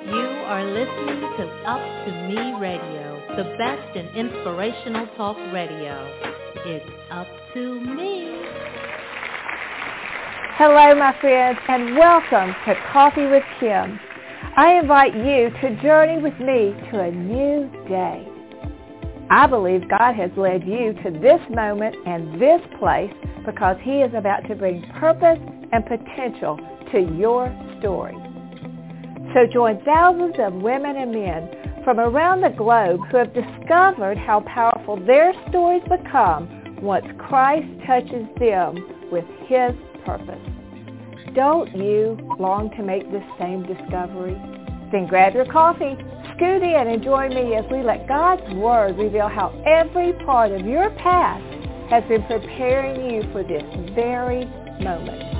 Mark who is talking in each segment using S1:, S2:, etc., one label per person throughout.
S1: You are listening to Up to Me Radio, the best in inspirational talk radio. It's up to me.
S2: Hello, my friends, and welcome to Coffee with Kim. I invite you to journey with me to a new day. I believe God has led you to this moment and this place because He is about to bring purpose and potential to your story. So join thousands of women and men from around the globe who have discovered how powerful their stories become once Christ touches them with His purpose. Don't you long to make this same discovery? Then grab your coffee, scoot in, and join me as we let God's Word reveal how every part of your past has been preparing you for this very moment.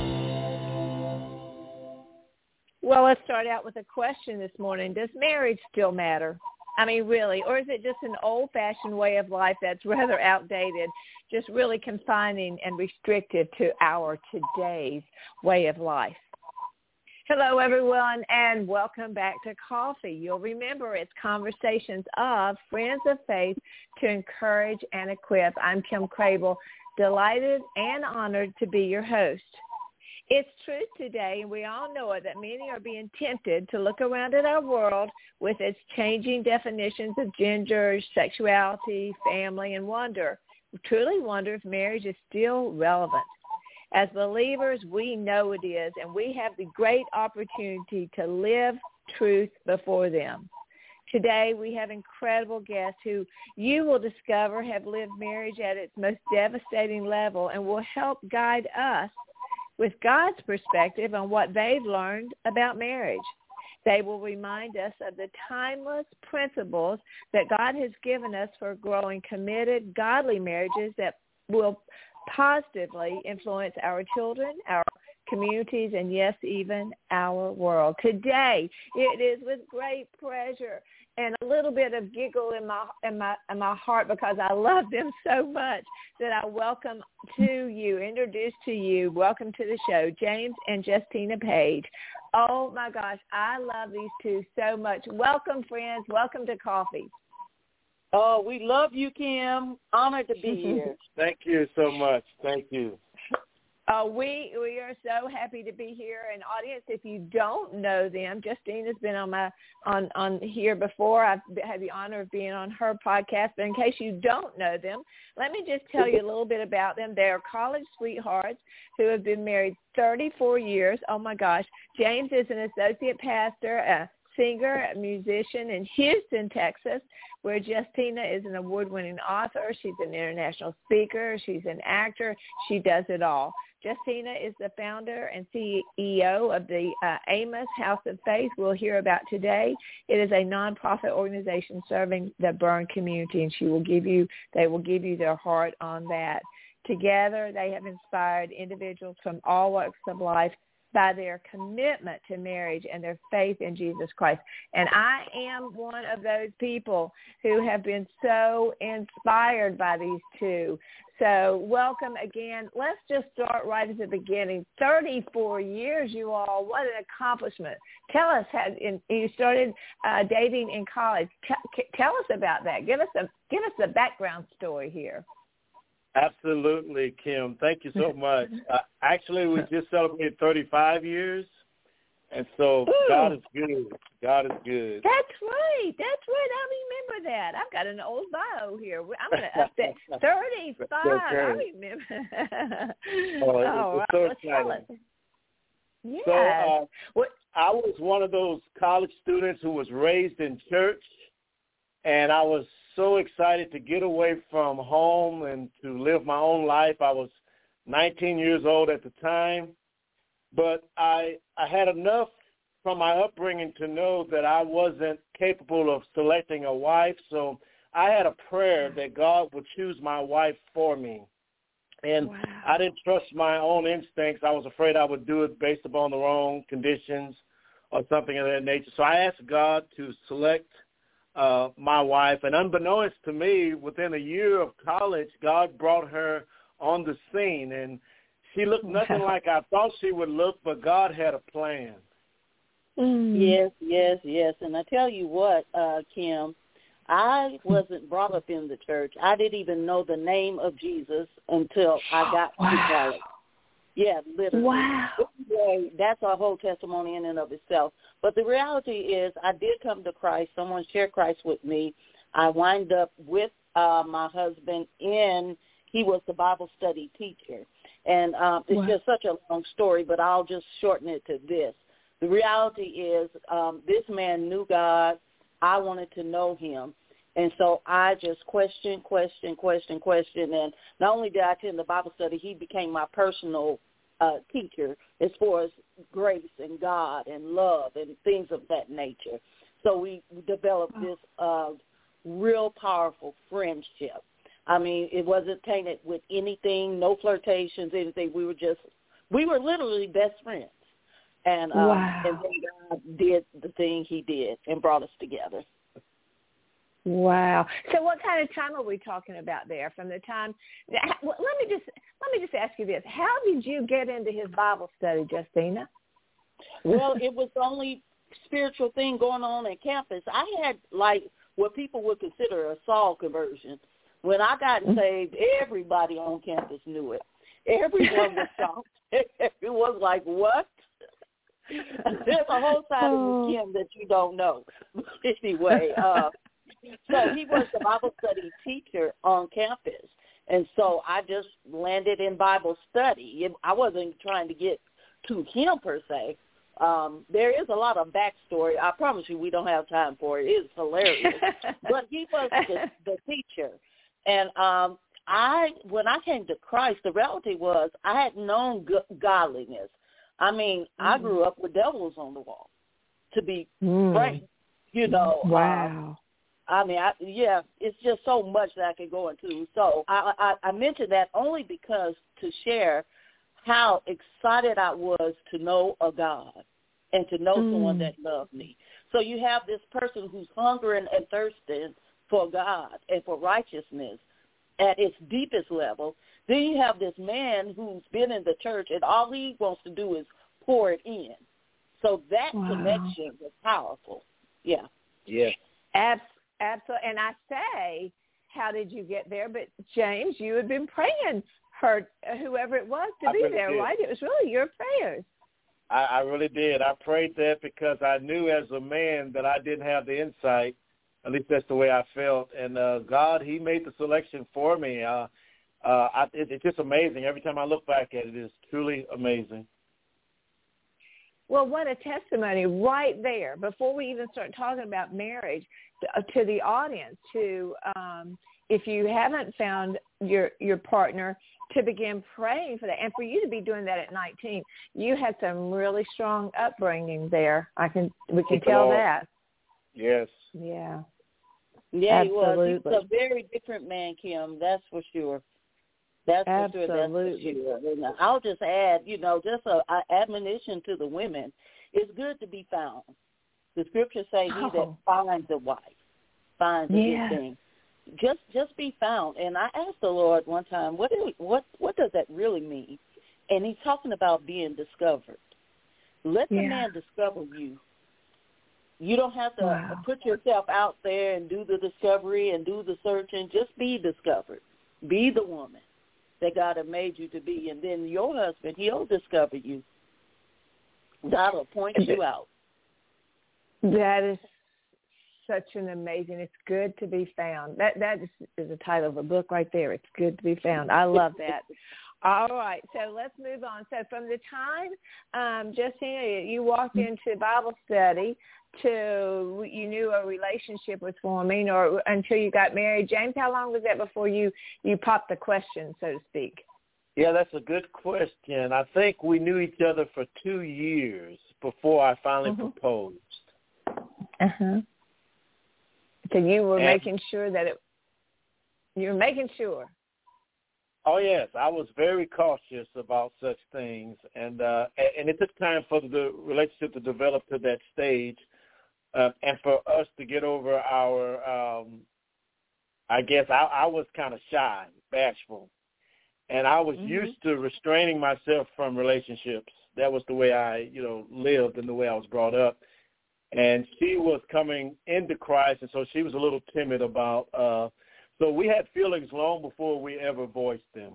S2: Well, let's start out with a question this morning. Does marriage still matter? I mean, really, or is it just an old-fashioned way of life that's rather outdated, just really confining and restrictive to our today's way of life? Hello, everyone, and welcome back to Coffee. You'll remember it's conversations of friends of faith to encourage and equip. I'm Kim Crable, delighted and honored to be your host. It's truth today, and we all know it, that many are being tempted to look around at our world with its changing definitions of gender, sexuality, family, and wonder. We truly wonder if marriage is still relevant. As believers, we know it is, and we have the great opportunity to live truth before them. Today, we have incredible guests who you will discover have lived marriage at its most devastating level and will help guide us with God's perspective on what they've learned about marriage. They will remind us of the timeless principles that God has given us for growing committed, godly marriages that will positively influence our children, our communities, and yes, even our world. Today, it is with great pleasure and a little bit of giggle in my heart because I love them so much that I welcome introduce to you, welcome to the show, James and Justina Page. Oh my gosh, I love these two so much. Welcome, friends. Welcome to Coffee.
S3: Oh, we love you, Kim. Honored to be here.
S4: Thank you so much. Thank you.
S2: We are so happy to be here. And audience, if you don't know them, Justina's been on here before. I've had the honor of being on her podcast. But in case you don't know them, let me just tell you a little bit about them. They are college sweethearts who have been married 34 years. Oh my gosh. James is an associate pastor, a singer, a musician in Houston, Texas, where Justina is an award-winning author. She's an international speaker. She's an actor. She does it all. Justina is the founder and CEO of the Amos House of Faith we'll hear about today. It is a nonprofit organization serving the Burn community, and they will give you their heart on that. Together, they have inspired individuals from all walks of life by their commitment to marriage and their faith in Jesus Christ. And I am one of those people who have been so inspired by these two. So welcome again. Let's just start right at the beginning. 34 years, you all. What an accomplishment. Tell us how you started dating in college. Tell us about that. Give us a background story here.
S4: Absolutely, Kim. Thank you so much. Actually, we just celebrated 35 years, and so God is good. God is good.
S2: That's right. I remember that. I've got an old bio here. I'm going to update. 35.
S4: Okay.
S2: I remember.
S4: It's so exciting.
S2: Yes.
S4: So I was one of those college students who was raised in church, and I was so excited to get away from home and to live my own life. I was 19 years old at the time, but I had enough from my upbringing to know that I wasn't capable of selecting a wife, so I had a prayer that God would choose my wife for me. And I didn't trust my own instincts. I was afraid I would do it based upon the wrong conditions or something of that nature. So I asked God to select my wife, and unbeknownst to me, within a year of college, God brought her on the scene, and she looked nothing like I thought she would look, but God had a plan.
S3: Yes, yes, yes. And I tell you what, Kim, I wasn't brought up in the church. I didn't even know the name of Jesus until I got to college. Yeah, literally.
S2: Wow.
S3: Anyway, that's a whole testimony in and of itself. But the reality is I did come to Christ. Someone shared Christ with me. I wind up with my husband he was the Bible study teacher. And it's just such a long story, but I'll just shorten it to this. The reality is this man knew God. I wanted to know him. And so I just questioned. And not only did I attend the Bible study, he became my personal teacher as far as grace and God and love and things of that nature. So we developed this real powerful friendship. I mean, it wasn't tainted with anything, no flirtations, anything. We were literally best friends. And and then God did the thing he did and brought us together.
S2: Wow. So what kind of time are we talking about there? From the time, let me just ask you this: how did you get into his Bible study, Justina?
S3: Well, it was the only spiritual thing going on at campus. I had like what people would consider a Saul conversion. When I got saved, everybody on campus knew it. Everyone was shocked. It was like, what? There's a whole side of Kim that you don't know. Anyway, so he was the Bible study teacher on campus. And so I just landed in Bible study. I wasn't trying to get to him per se. There is a lot of backstory. I promise you we don't have time for it. It's hilarious. But he was the teacher. And when I came to Christ, the reality was I had known godliness. I mean, I grew up with devils on the wall, to be frank. You know.
S2: Wow.
S3: I mean, it's just so much that I could go into. So I mentioned that only because to share how excited I was to know a God and to know someone that loved me. So you have this person who's hungering and thirsting for God and for righteousness at its deepest level. Then you have this man who's been in the church and all he wants to do is pour it in. So that connection was powerful. Yeah.
S4: Yeah.
S2: Absolutely. And I say, how did you get there? But James, you had been praying for whoever it was to be there, right? It was really your prayers.
S4: I really did. I prayed that because I knew as a man that I didn't have the insight. At least that's the way I felt. And God, he made the selection for me. It's just amazing. Every time I look back at it, it's truly amazing.
S2: Well, what a testimony right there. Before we even start talking about marriage, to the audience, if you haven't found your partner, to begin praying for that. And for you to be doing that at 19, you had some really strong upbringing there. We can tell that.
S4: Yes.
S2: Yeah.
S3: Yeah,
S2: absolutely.
S3: He was a very different man, Kim. That's for sure. That's for sure. That's for sure. And I'll just add, just an admonition to the women. It's good to be found. The scriptures say he that finds a wife finds a good thing. Just be found. And I asked the Lord one time, what does that really mean? And he's talking about being discovered. Let the man discover you. You don't have to put yourself out there and do the discovery and do the searching. Just be discovered. Be the woman that God has made you to be. And then your husband, he'll discover you. God will point you out.
S2: That is such an amazing, it's good to be found. That is the title of a book right there. It's good to be found. I love that. All right, so let's move on. So from the time, Justina, you walked into Bible study to you knew a relationship was forming or until you got married, James, how long was that before you popped the question, so to speak?
S4: Yeah, that's a good question. I think we knew each other for 2 years before I finally proposed.
S2: Uh-huh. So you were making sure that you were making sure.
S4: Oh, yes. I was very cautious about such things. And it took time for the relationship to develop to that stage and for us to get over our, I guess I was kind of shy, bashful. And I was used to restraining myself from relationships. That was the way I, lived and the way I was brought up. and she was coming into Christ, and so she was a little timid about. So we had feelings long before we ever voiced them.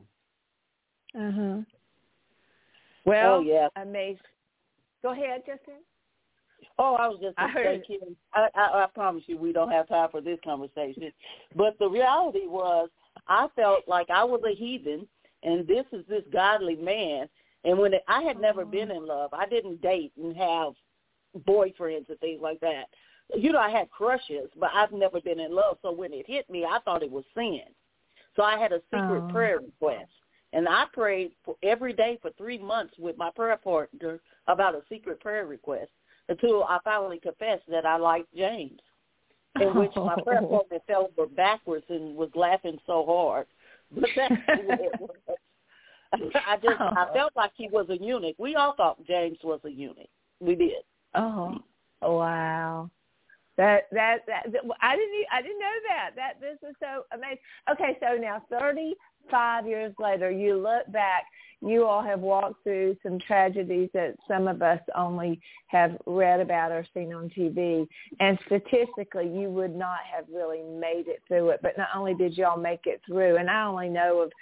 S2: Well,
S3: yeah.
S2: Amazing. Go ahead, Justin.
S3: Oh, I was just going to say, Kim, I promise you we don't have time for this conversation. But the reality was I felt like I was a heathen, and this is this godly man. And when I had never been in love, I didn't date and have boyfriends and things like that. I had crushes, but I've never been in love. So when it hit me, I thought it was sin. So I had a secret prayer request. And I prayed every day for 3 months with my prayer partner about a secret prayer request until I finally confessed that I liked James, in which my prayer partner fell over backwards and was laughing so hard. But that's the way it was. I felt like he was a eunuch. We all thought James was a eunuch. We did.
S2: Oh, wow. That I didn't know that. This is so amazing. Okay, so now 35 years later, you look back, you all have walked through some tragedies that some of us only have read about or seen on TV. And statistically, you would not have really made it through it. But not only did y'all make it through, and I only know of,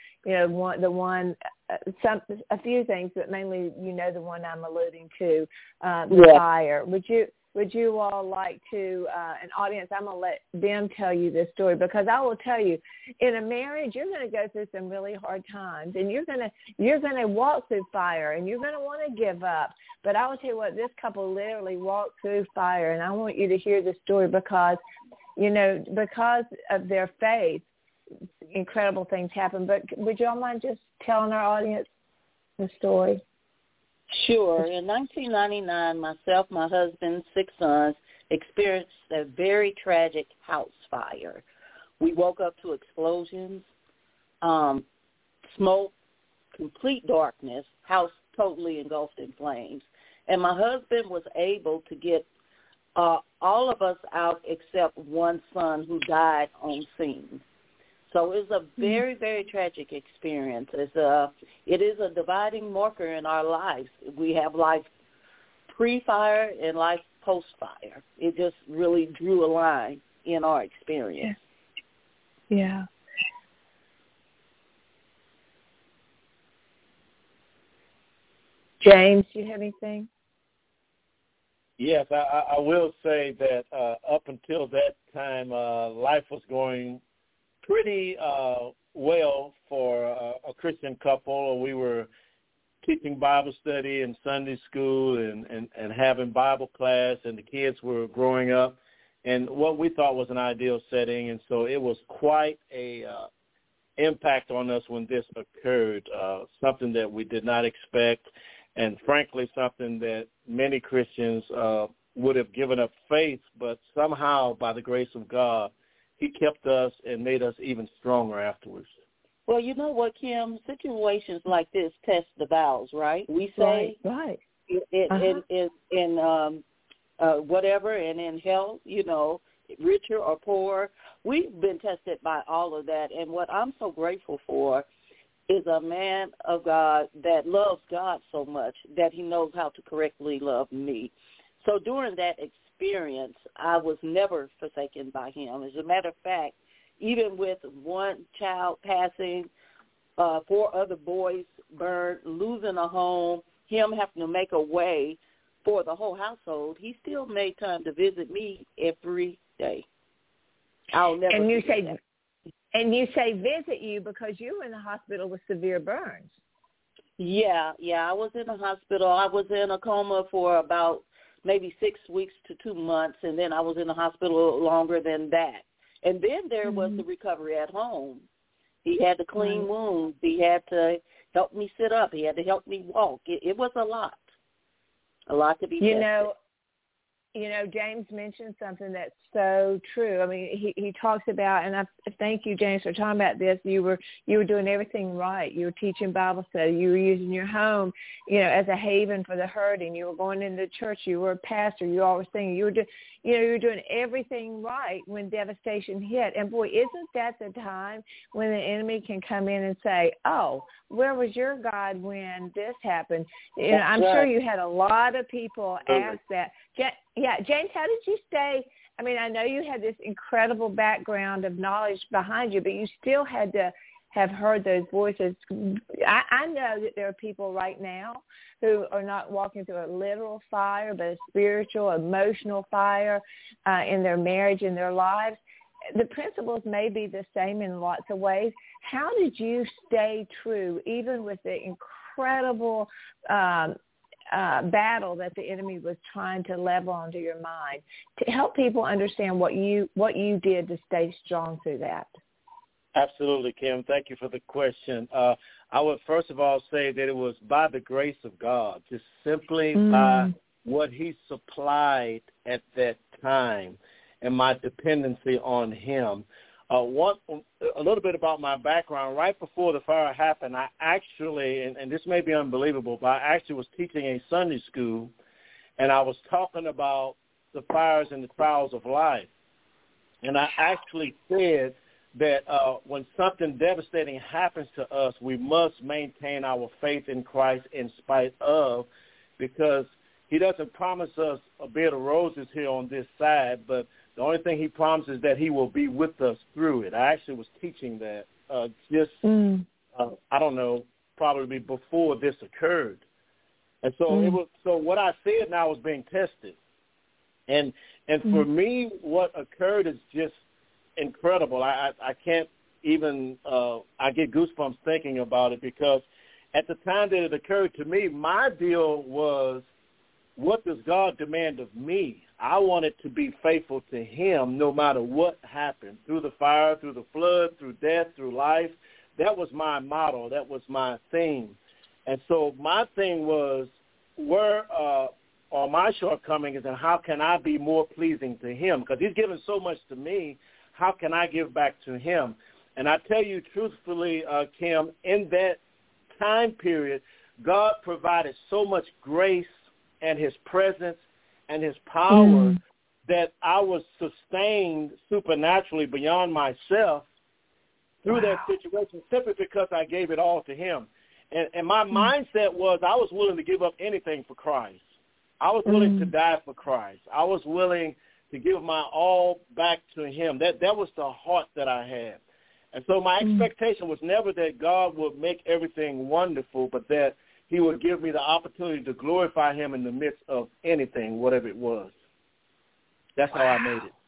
S2: a few things, but mainly, the one I'm alluding to, the fire. Would you all like to, an audience, I'm going to let them tell you this story, because I will tell you, in a marriage, you're going to go through some really hard times, and you're going to walk through fire, and you're going to want to give up. But I will tell you what, this couple literally walked through fire, and I want you to hear the story because of their faith, incredible things happen. But would y'all mind just telling our audience the story?
S3: Sure. In 1999, myself, my husband, 6 sons, experienced a very tragic house fire. We woke up to explosions, smoke, complete darkness, house totally engulfed in flames. And my husband was able to get all of us out except one son who died on scene. So it's a very, very tragic experience. It is a dividing marker in our lives. We have life pre-fire and life post-fire. It just really drew a line in our experience.
S2: Yeah. James, do you have anything?
S4: Yes, I will say that up until that time, life was going pretty well for a Christian couple. We were teaching Bible study and Sunday school and having Bible class, and the kids were growing up in what we thought was an ideal setting. And so it was quite a impact on us when this occurred, something that we did not expect, and frankly something that many Christians would have given up faith, but somehow by the grace of God, He kept us and made us even stronger afterwards.
S3: Well, you know what, Kim? Situations like this test the vows, right? We say
S2: right.
S3: In whatever, and in health, richer or poor. We've been tested by all of that. And what I'm so grateful for is a man of God that loves God so much that he knows how to correctly love me. So during that experience, I was never forsaken by him. As a matter of fact, even with one child passing, 4 other boys burned, losing a home, him having to make a way for the whole household, he still made time to visit me every day. I'll never forget that.
S2: And you say visit you because you were in the hospital with severe burns.
S3: Yeah, I was in the hospital. I was in a coma for about maybe 6 weeks to 2 months, and then I was in the hospital longer than that. And then there was the recovery at home. He had to clean wounds. He had to help me sit up. He had to help me walk. It was a lot to be tested.
S2: James mentioned something that's so true. I mean, he talks about, and I thank you, James, for talking about this. You were doing everything right. You were teaching Bible study. You were using your home, as a haven for the hurting. You were going into church. You were a pastor. You always singing. You were doing everything right when devastation hit. And boy, isn't that the time when the enemy can come in and say, "Oh, where was your God when this happened?" I'm sure you had a lot of people ask that. Yeah, James, how did you stay? I mean, I know you had this incredible background of knowledge behind you, but you still had to have heard those voices. I know that there are people right now who are not walking through a literal fire, but a spiritual, emotional fire in their marriage, in their lives. The principles may be the same in lots of ways. How did you stay true, even with the incredible battle that the enemy was trying to level onto your mind, to help people understand what you did to stay strong through that?
S4: Absolutely, Kim. Thank you for the question. I would first of all say that it was by the grace of God, just simply by what he supplied at that time and my dependency on him. A little bit about my background. Right before the fire happened, I actually, and this may be unbelievable, but I actually was teaching a Sunday school, and I was talking about the fires and the trials of life. And I actually said that when something devastating happens to us, we must maintain our faith in Christ in spite of, because he doesn't promise us a bed of roses here on this side, but the only thing he promises is that he will be with us through it. I actually was teaching that I don't know, probably before this occurred. And so it was. So what I said now was being tested. And for me, what occurred is just incredible. I can't even, I get goosebumps thinking about it, because at the time that it occurred to me, my deal was, what does God demand of me? I wanted to be faithful to him no matter what happened, through the fire, through the flood, through death, through life. That was my motto. That was my theme. And so my thing was, where are my shortcomings, and how can I be more pleasing to him? Because he's given so much to me. How can I give back to him? And I tell you truthfully, Kim, in that time period, God provided so much grace and his presence and his power that I was sustained supernaturally beyond myself through that situation, simply because I gave it all to him. And my mindset was, I was willing to give up anything for Christ. I was willing to die for Christ. I was willing to give my all back to him. That was the heart that I had. And so my expectation was never that God would make everything wonderful, but that he would give me the opportunity to glorify him in the midst of anything, whatever it was. That's how I made it.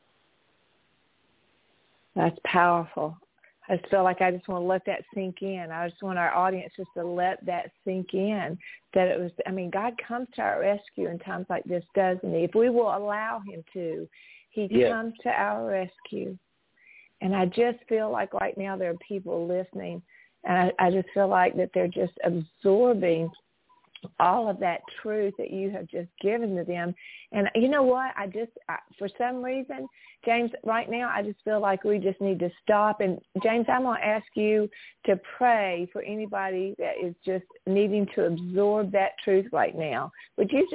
S2: That's powerful. I just feel like I just want to let that sink in. I just want our audience just to let that sink in, that it was, I mean, God comes to our rescue in times like this, doesn't he? If we will allow him to, he comes to our rescue. And I just feel like right now there are people listening, and I just feel like that they're just absorbing all of that truth that you have just given to them. And you know what? For some reason, James, right now, I just feel like we just need to stop. And James, I'm going to ask you to pray for anybody that is just needing to absorb that truth right now. Would you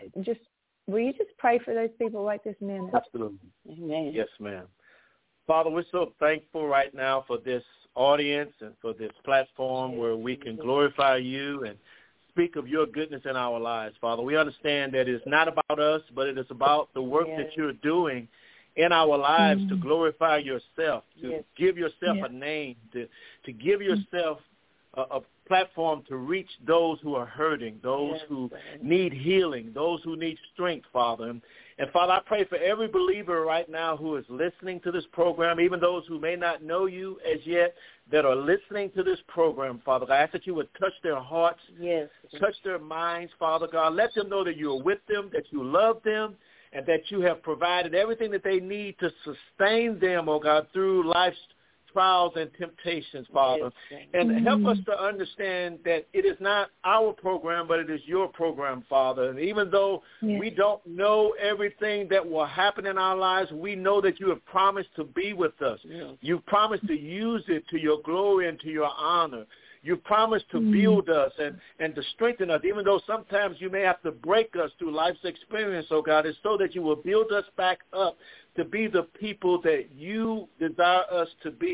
S2: will you just pray for those people right this minute?
S4: Absolutely.
S3: Amen.
S4: Yes, ma'am. Father, we're so thankful right now for this audience and for this platform where we can glorify you and speak of your goodness in our lives, Father. We understand that it's not about us, but it is about the work that you're doing in our lives to glorify yourself, to give yourself a name, to give yourself a platform to reach those who are hurting, those who need healing, those who need strength, Father. And, Father, I pray for every believer right now who is listening to this program, even those who may not know you as yet, that are listening to this program, Father. I ask that you would touch their hearts, touch their minds, Father God. Let them know that you are with them, that you love them, and that you have provided everything that they need to sustain them, oh God, through life's trials and temptations, Father. And help us to understand that it is not our program, but it is your program, Father. And even though we don't know everything that will happen in our lives, we know that you have promised to be with us. You've promised to use it to your glory and to your honor. You promised to build us and to strengthen us, even though sometimes you may have to break us through life's experience, oh God. It's so that you will build us back up to be the people that you desire us to be.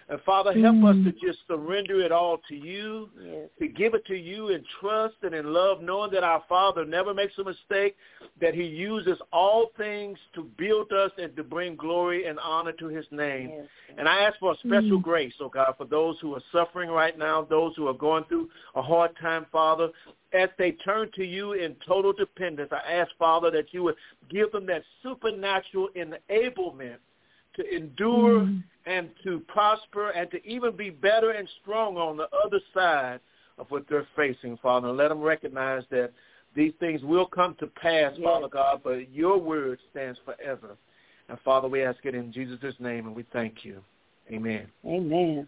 S4: And, Father, help us to just surrender it all to you,
S3: Yes.
S4: to give it to you in trust and in love, knowing that our Father never makes a mistake, that he uses all things to build us and to bring glory and honor to his name.
S3: Yes.
S4: And I ask for a special grace, oh God, for those who are suffering right now, those who are going through a hard time, Father. As they turn to you in total dependence, I ask, Father, that you would give them that supernatural enablement to endure and to prosper and to even be better and stronger on the other side of what they're facing, Father. And let them recognize that these things will come to pass, Father God, but your word stands forever. And, Father, we ask it in Jesus' name, and we thank you. Amen.
S3: Amen.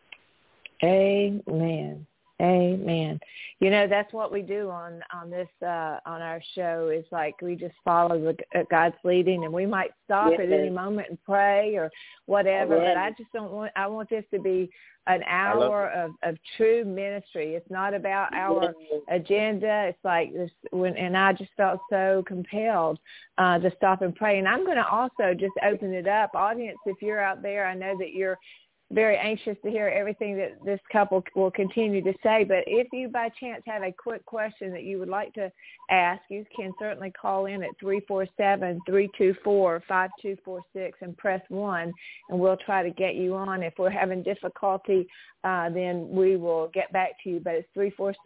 S2: Amen. Amen. You know, that's what we do on this on our show. Is like we just follow God's leading, and we might stop at any moment and pray or whatever. But I just don't want. I want this to be an hour of true ministry. It's not about our agenda. It's like this. And I just felt so compelled to stop and pray. And I'm going to also just open it up, audience. If you're out there, I know that you're very anxious to hear everything that this couple will continue to say. But if you by chance have a quick question that you would like to ask, you can certainly call in at 347-324-5246 and press 1, and we'll try to get you on. If we're having difficulty, then we will get back to you. But it's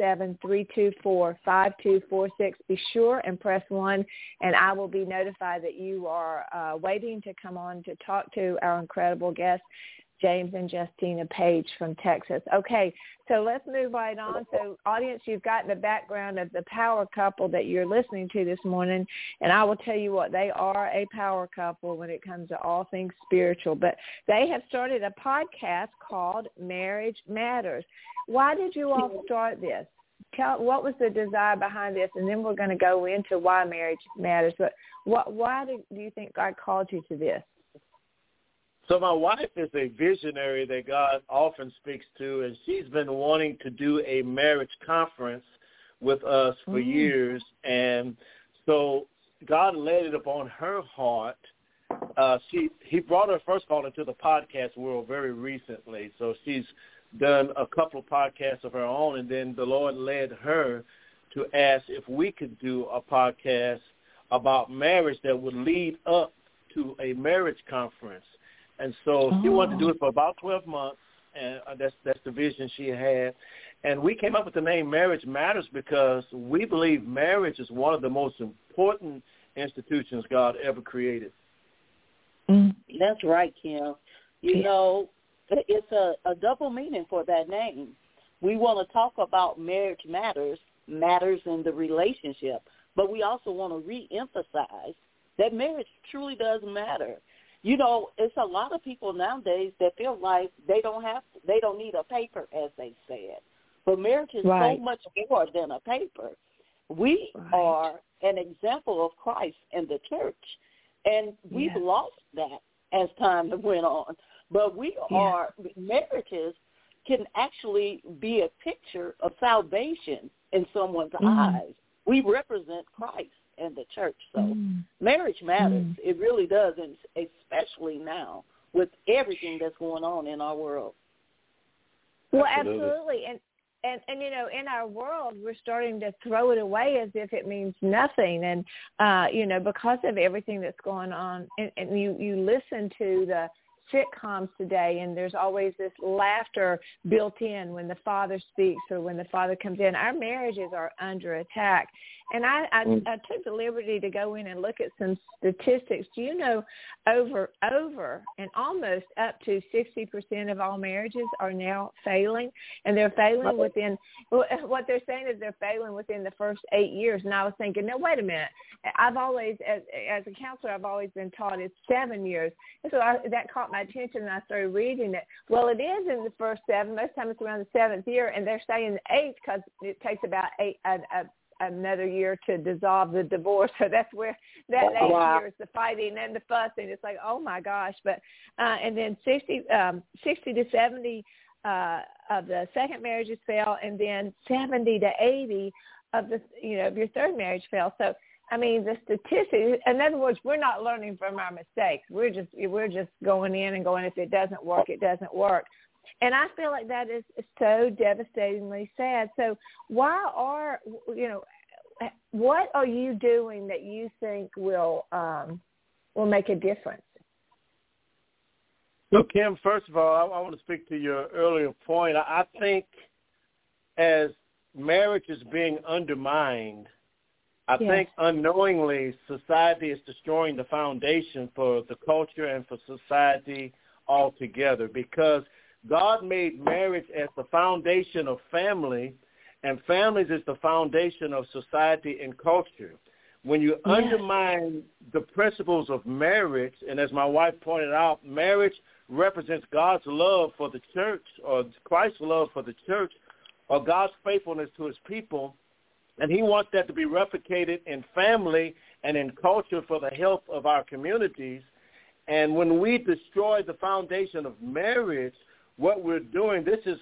S2: 347-324-5246. Be sure and press 1, and I will be notified that you are waiting to come on to talk to our incredible guest, James and Justina Page from Texas. Okay, so let's move right on. So, audience, you've got the background of the power couple that you're listening to this morning, and I will tell you what, they are a power couple when it comes to all things spiritual. But they have started a podcast called Marriage Matters. Why did you all start this? What was the desire behind this? And then we're going to go into why marriage matters. But why do you think God called you to this?
S4: So my wife is a visionary that God often speaks to, and she's been wanting to do a marriage conference with us for years. And so God laid it upon her heart. He brought her, first of all, into the podcast world very recently. So she's done a couple of podcasts of her own, and then the Lord led her to ask if we could do a podcast about marriage that would lead up to a marriage conference. And so she wanted to do it for about 12 months, and that's the vision she had. And we came up with the name Marriage Matters because we believe marriage is one of the most important institutions God ever created.
S3: That's right, Kim. You know, it's a double meaning for that name. We want to talk about marriage matters in the relationship, but we also want to reemphasize that marriage truly does matter. You know, it's a lot of people nowadays that feel like they don't need a paper, as they said. But marriage is so much more than a paper. We are an example of Christ in the church, and we've lost that as time went on. But marriages can actually be a picture of salvation in someone's eyes. We represent Christ in the church. So marriage matters. It really does, and especially now with everything that's going on in our world.
S2: Well, absolutely. And you know, in our world, we're starting to throw it away as if it means nothing. And, you know, because of everything that's going on, and you listen to the sitcoms today, and there's always this laughter built in when the father speaks or when the father comes in. Our marriages are under attack. And I took the liberty to go in and look at some statistics. Do you know over and almost up to 60% of all marriages are now failing? And they're failing within, what they're saying is they're failing within the first 8 years. And I was thinking, no, wait a minute. I've always, as a counselor, I've always been taught it's 7 years. And so that caught my attention, and I started reading it. Well, it is in the first 7. Most times it's around the 7th year, and they're saying the 8th because it takes about another year to dissolve the divorce. So that's where that 8 years, the fighting and the fussing. It's like, oh my gosh. But and then 60 to 70 of the second marriages fail, and then 70 to 80 of the of your third marriage fail. So I mean, the statistics, in other words, we're not learning from our mistakes. We're just going in and going, if it doesn't work, it doesn't work. And I feel like that is so devastatingly sad. So what are you doing that you think will make a difference?
S4: So, Kim, first of all, I want to speak to your earlier point. I think as marriage is being undermined, I think unknowingly society is destroying the foundation for the culture and for society altogether, because God made marriage as the foundation of family, and families is the foundation of society and culture. When you undermine the principles of marriage, and as my wife pointed out, marriage represents God's love for the church, or Christ's love for the church, or God's faithfulness to his people, and he wants that to be replicated in family and in culture for the health of our communities. And when we destroy the foundation of marriage, what we're doing, this has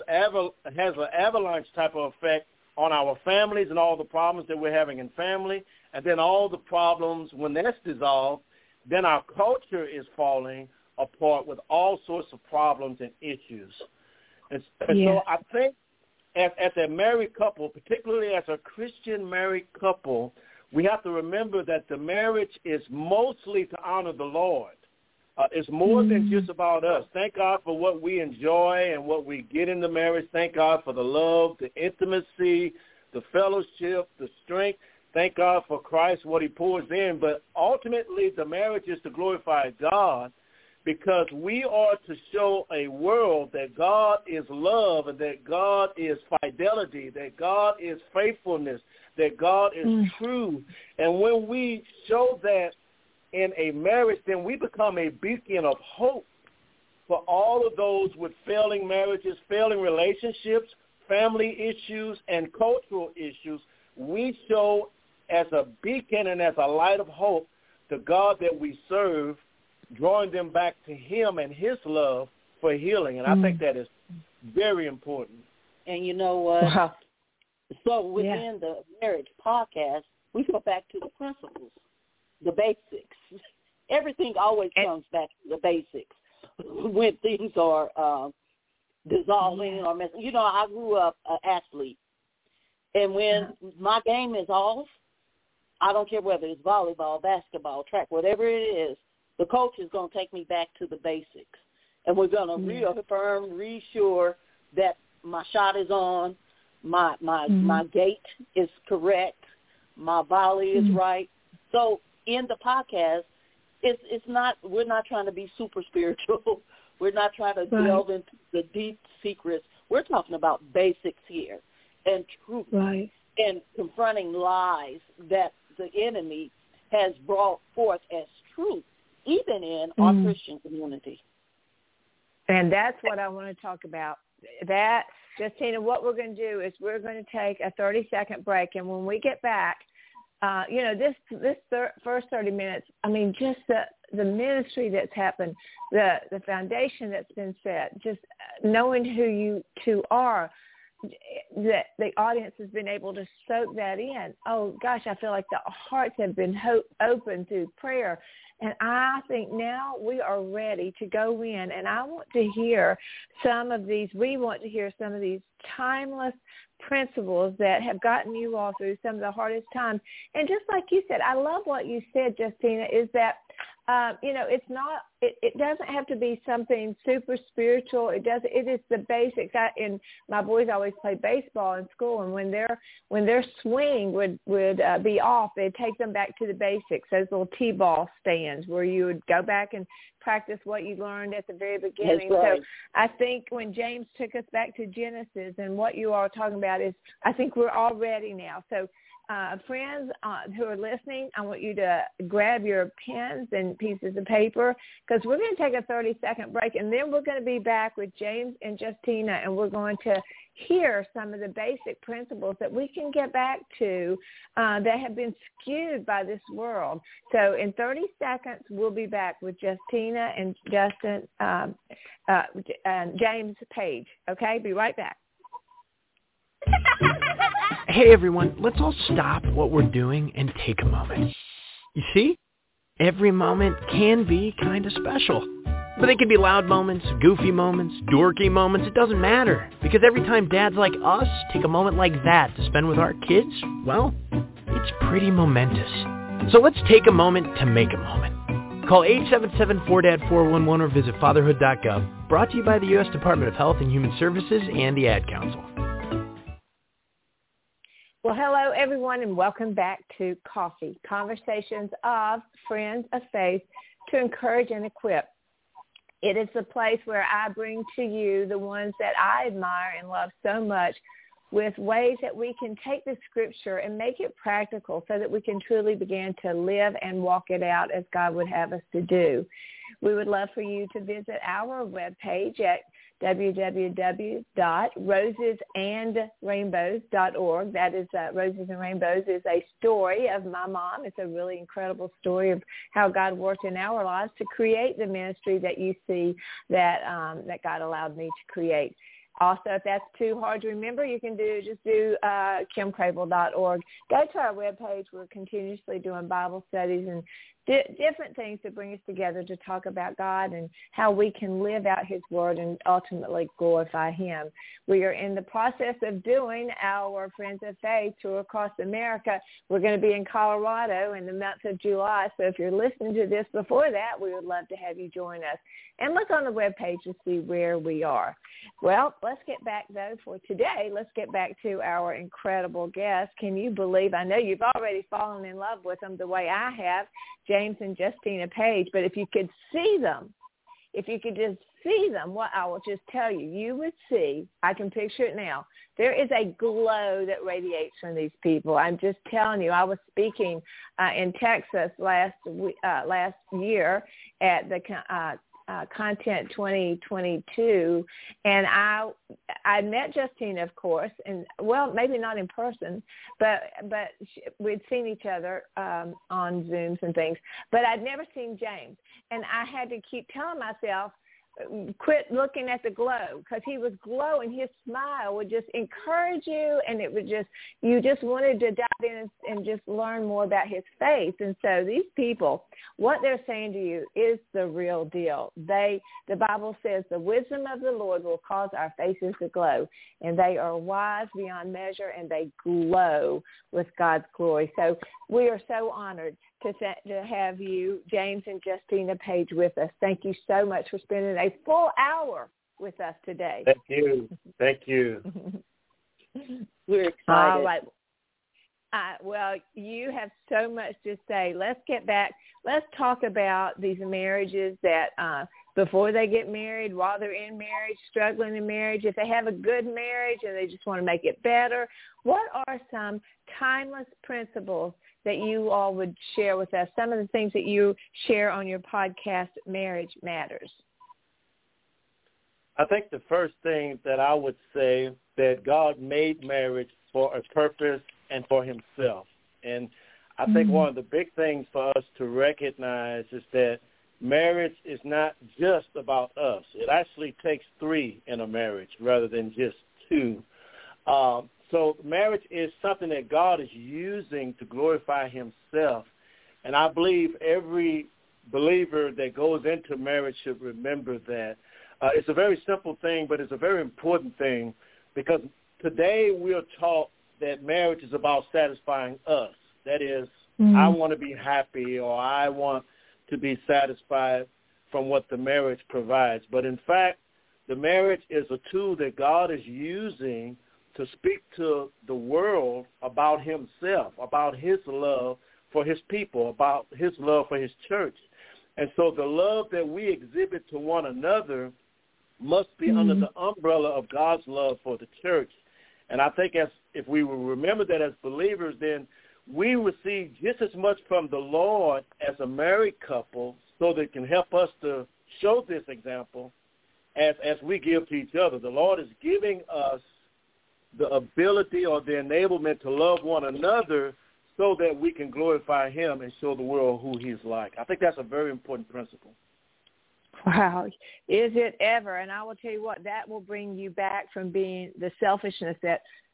S4: an avalanche type of effect on our families and all the problems that we're having in family, and then all the problems, when that's dissolved, then our culture is falling apart with all sorts of problems and issues. And so I think as a married couple, particularly as a Christian married couple, we have to remember that the marriage is mostly to honor the Lord. It's more than just about us. Thank God for what we enjoy and what we get in the marriage. Thank God for the love, the intimacy, the fellowship, the strength. Thank God for Christ, what he pours in. But ultimately, the marriage is to glorify God, because we are to show a world that God is love, and that God is fidelity, that God is faithfulness, that God is true. And when we show that in a marriage, then we become a beacon of hope for all of those with failing marriages, failing relationships, family issues, and cultural issues. We show as a beacon and as a light of hope the God that we serve, drawing them back to him and his love for healing. And I think that is very important.
S3: And you know what? Wow. So within the marriage podcast, we go back to the principles, the basics. Everything always comes back to the basics when things are dissolving or messing. You know, I grew up an athlete, and when my game is off, I don't care whether it's volleyball, basketball, track, whatever it is, the coach is going to take me back to the basics. And we're going to reaffirm, reassure that my shot is on, my gait is correct, my volley is right. So in the podcast, it's not, we're not trying to be super spiritual. We're not trying to delve into the deep secrets. We're talking about basics here and truth and confronting lies that the enemy has brought forth as truth, even in our Christian community.
S2: And that's what I want to talk about. That, Justina, what we're going to do is we're going to take a 30-second break, and when we get back, this first 30 minutes, I mean, just the ministry that's happened, the foundation that's been set, just knowing who you two are, that the audience has been able to soak that in. Oh, gosh, I feel like the hearts have been open through prayer. And I think now we are ready to go in, and I want to hear we want to hear some of these timeless principles that have gotten you all through some of the hardest times. And just like you said, I love what you said, Justina, is that, it doesn't have to be something super spiritual. It is the basics. And my boys always play baseball in school, and when their swing would be off, they'd take them back to the basics, those little T-ball stands where you would go back and practice what you learned at the very beginning. So I think when James took us back to Genesis, and what you are talking about is, I think we're all ready now. So friends who are listening, I want you to grab your pens and pieces of paper, because we're going to take a 30-second break, and then we're going to be back with James and Justina, and we're going to hear some of the basic principles that we can get back to that have been skewed by this world. So in 30 seconds, we'll be back with Justina and Justin and James Page. Okay, be right back.
S5: Hey everyone, let's all stop what we're doing and take a moment. You see? Every moment can be kind of special. But they can be loud moments, goofy moments, dorky moments, it doesn't matter. Because every time dads like us take a moment like that to spend with our kids, well, it's pretty momentous. So let's take a moment to make a moment. Call 877-4DAD-411 or visit fatherhood.gov. Brought to you by the U.S. Department of Health and Human Services and the Ad Council.
S2: Well, hello, everyone, and welcome back to Coffee, Conversations of Friends of Faith to encourage and equip. It is the place where I bring to you the ones that I admire and love so much with ways that we can take the scripture and make it practical so that we can truly begin to live and walk it out as God would have us to do. We would love for you to visit our webpage at www.rosesandrainbows.org. That is, Roses and Rainbows is a story of my mom. It's a really incredible story of how God worked in our lives to create the ministry that you see that God allowed me to create. Also, if that's too hard to remember, you can do kimcrable.org. Go to our webpage. We're continuously doing Bible studies and different things to bring us together to talk about God and how we can live out his word and ultimately glorify him. We are in the process of doing our Friends of Faith tour across America. We're going to be in Colorado in the month of July. So if you're listening to this before that, we would love to have you join us. And look on the webpage to see where we are. Well, let's get back, though, for today. Let's get back to our incredible guest. Can you believe, I know you've already fallen in love with them the way I have, James and Justina Page, but if you could see them, if you could just see them, what I will just tell you, you would see, I can picture it now, there is a glow that radiates from these people. I'm just telling you, I was speaking in Texas last year at the Content 2022, and I met Justina, of course, and well, maybe not in person, but we'd seen each other on Zooms and things, but I'd never seen James, and I had to keep telling myself, quit looking at the glow, because he was glowing. His smile would just encourage you, and it would just, you just wanted to dive in and just learn more about his faith. And so these people, what they're saying to you is the real deal. The Bible says the wisdom of the Lord will cause our faces to glow, and they are wise beyond measure, and they glow with God's glory. So we are so honored to have you, James and Justina Page, with us. Thank you so much for spending a full hour with us today.
S4: Thank you. Thank you.
S3: We're excited.
S2: All right. Well, you have so much to say. Let's get back. Let's talk about these marriages that before they get married, while they're in marriage, struggling in marriage, if they have a good marriage and they just want to make it better, what are some timeless principles that you all would share with us, some of the things that you share on your podcast, Marriage Matters?
S4: I think the first thing that I would say that God made marriage for a purpose and for himself. And I think one of the big things for us to recognize is that marriage is not just about us. It actually takes three in a marriage rather than just two. So marriage is something that God is using to glorify himself. And I believe every believer that goes into marriage should remember that. It's a very simple thing, but it's a very important thing, because today we are taught that marriage is about satisfying us. That is, I want to be happy, or I want to be satisfied from what the marriage provides. But in fact, the marriage is a tool that God is using to speak to the world about himself, about his love for his people, about his love for his church. And so the love that we exhibit to one another must be under the umbrella of God's love for the church. And I think if we will remember that as believers, then we receive just as much from the Lord as a married couple, so that it can help us to show this example as we give to each other. The Lord is giving us the ability or the enablement to love one another so that we can glorify him and show the world who he's like. I think that's a very important principle.
S2: Wow. Is it ever? And I will tell you what, that will bring you back from being the selfishness that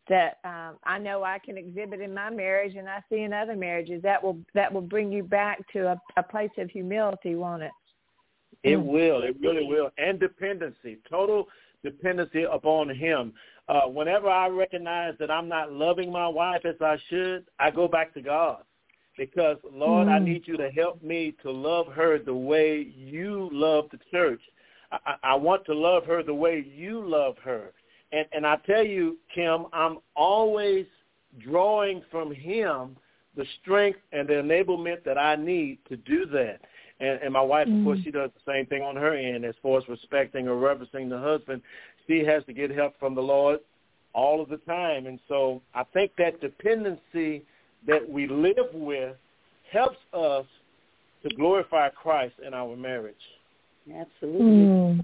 S2: that I know I can exhibit in my marriage, and I see in other marriages, that will bring you back to a place of humility, won't it?
S4: It will. It really will. And dependency, total dependency upon him. Whenever I recognize that I'm not loving my wife as I should, I go back to God. Because, Lord, I need you to help me to love her the way you love the church. I want to love her the way you love her. And I tell you, Kim, I'm always drawing from him the strength and the enablement that I need to do that. And my wife, of course, she does the same thing on her end as far as respecting or reverencing the husband. She has to get help from the Lord all of the time. And so I think that dependency that we live with helps us to glorify Christ in our marriage.
S3: Absolutely.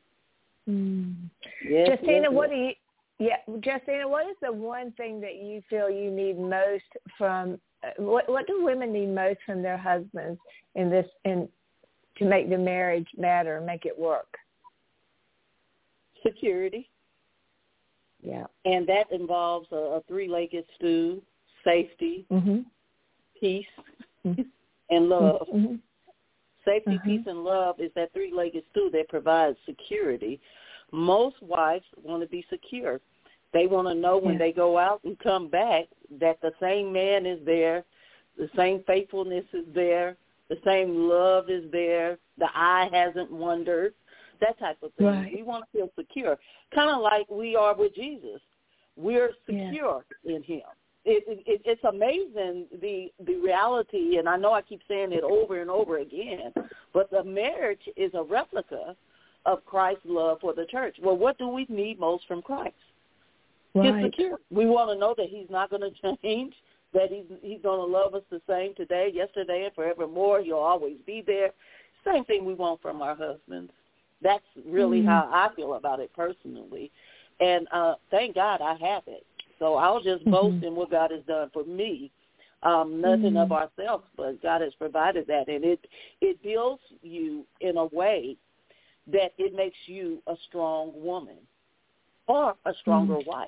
S3: Yes,
S2: Justina,
S3: yes.
S2: Justina, what is the one thing that you feel you need most from? What do women need most from their husbands to make the marriage matter, make it work?
S3: Security.
S2: Yeah.
S3: And that involves a three-legged stool: safety, peace, and love. Safety, peace, and love is that three-legged stool that provides security. Most wives want to be secure. They want to know when they go out and come back that the same man is there, the same faithfulness is there, the same love is there, the eye hasn't wandered, that type of thing. Right. We want to feel secure, kind of like we are with Jesus. We're secure in him. It's amazing, the reality, and I know I keep saying it over and over again, but the marriage is a replica of Christ's love for the church. Well, what do we need most from Christ?
S2: Right.
S3: He's secure. We want to know that he's not going to change, that he's going to love us the same today, yesterday, and forevermore. He'll always be there. Same thing we want from our husbands. That's really how I feel about it personally. And thank God I have it. So I'll just boast in what God has done for me. Nothing of ourselves, but God has provided that. And it builds you in a way that it makes you a strong woman or a stronger wife.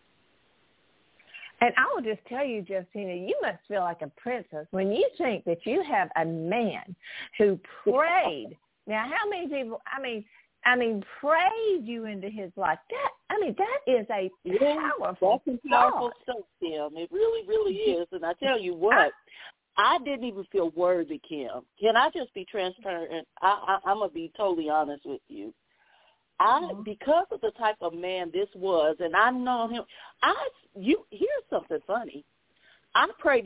S2: And I will just tell you, Justina, you must feel like a princess when you think that you have a man who prayed. Now, how many people, prayed you into his life? That is a powerful
S3: stuff, Kim. It really, really is. And I tell you what, I didn't even feel worthy, Kim. Can I just be transparent? I'm going to be totally honest with you. Because of the type of man this was, and I know him, here's something funny. I spent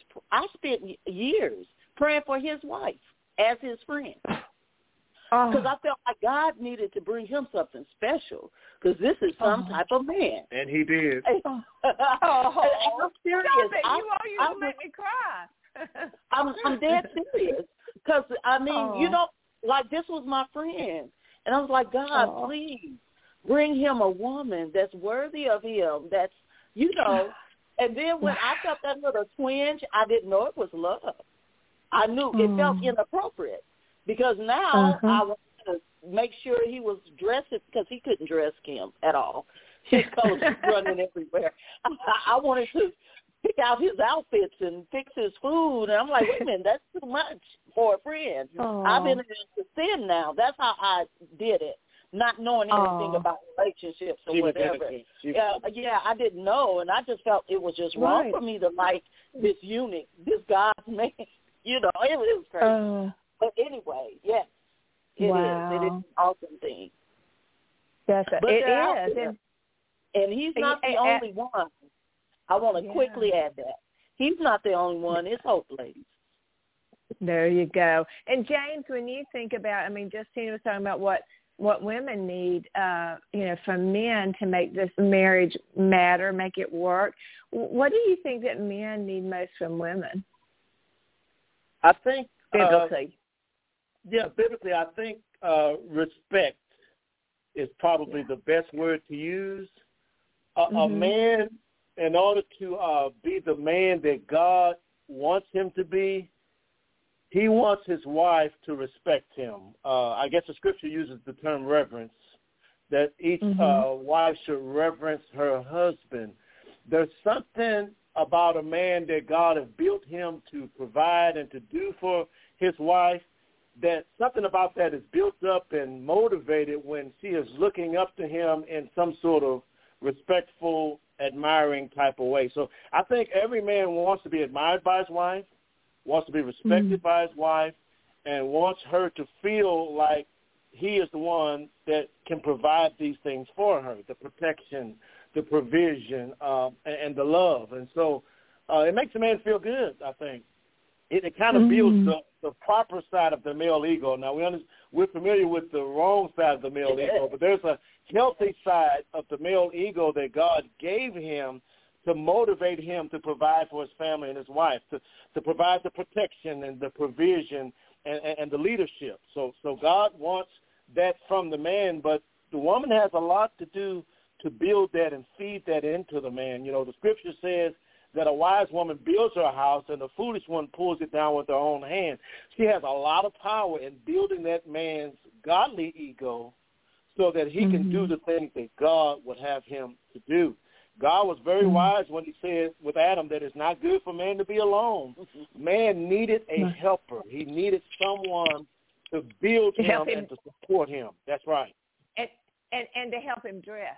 S3: years praying for his wife as his friend. Because I felt like God needed to bring him something special, because this is some type of man.
S4: And he did.
S3: I'm serious.
S2: You don't make me cry.
S3: I'm dead serious. Because, like, this was my friend. And I was like, God, please bring him a woman that's worthy of him, that's, And then when I felt that little twinge, I didn't know it was love. I knew it felt inappropriate, because now I wanted to make sure he was dressed, because he couldn't dress Kim at all. His colors were running everywhere. I wanted to pick out his outfits and fix his food. And I'm like, wait a minute, that's too much for a friend. I've been into sin now. That's how I did it, not knowing anything about relationships or whatever. I didn't know, and I just felt it was just wrong for me to like this eunuch, this God's man. It was crazy. But anyway, yes, it is. It is an awesome thing.
S2: Yes, it is.
S3: And he's not the only one. I want to quickly add that. He's not the only one. It's hope, ladies.
S2: There you go. And James, when you think about, Justina was talking about what women need, from men to make this marriage matter, make it work. What do you think that men need most from women?
S4: I think
S2: biblically.
S4: Biblically, I think respect is probably the best word to use. A man, in order to be the man that God wants him to be, he wants his wife to respect him. I guess the scripture uses the term reverence, that each wife should reverence her husband. there's something about a man that God has built him to provide and to do for his wife, that something about that is built up and motivated when she is looking up to him in some sort of respectful, admiring type of way. So I think every man wants to be admired by his wife, wants to be respected by his wife, and wants her to feel like he is the one that can provide these things for her, the protection, the provision, and the love. And so it makes a man feel good, I think. It kind of builds the proper side of the male ego. Now, we're familiar with the wrong side of the male ego, but there's a healthy side of the male ego that God gave him to motivate him to provide for his family and his wife, to provide the protection and the provision and the leadership. So God wants that from the man, but the woman has a lot to do to build that and feed that into the man. You know, the scripture says that a wise woman builds her house and a foolish one pulls it down with her own hand. She has a lot of power in building that man's godly ego so that he can do the things that God would have him to do. God was very wise when he said with Adam that it's not good for man to be alone. Man needed a helper. He needed someone to build him and to support him. That's right.
S2: And to help him dress.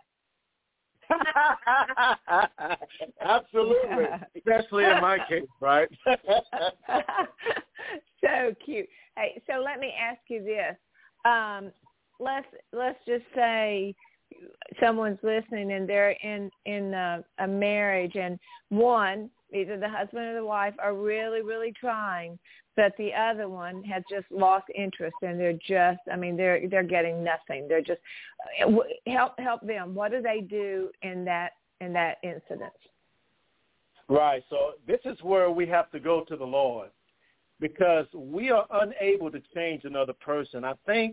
S4: Absolutely, especially in my case, right?
S2: So cute. Hey, so let me ask you this. Let's just say someone's listening and they're in a marriage, and one, either the husband or the wife are really, really trying, but the other one has just lost interest, and they're getting nothing. They're just help them. What do they do in that incident?
S4: Right. So this is where we have to go to the Lord, because we are unable to change another person. I think